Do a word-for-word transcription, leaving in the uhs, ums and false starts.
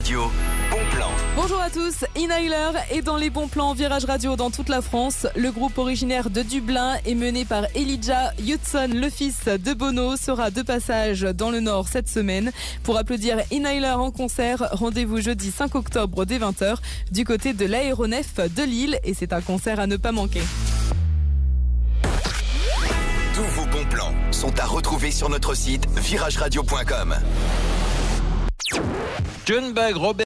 Radio, bon plan. Bonjour à tous, Inhaler est dans les bons plans Virage Radio dans toute la France. Le groupe originaire de Dublin et mené par Elijah Hudson, le fils de Bono, sera de passage dans le Nord cette semaine. Pour applaudir Inhaler en concert, rendez-vous jeudi cinq octobre dès vingt heures du côté de l'aéronef de Lille et c'est un concert à ne pas manquer. Tous vos bons plans sont à retrouver sur notre site virage radio point com. John Bag, Robert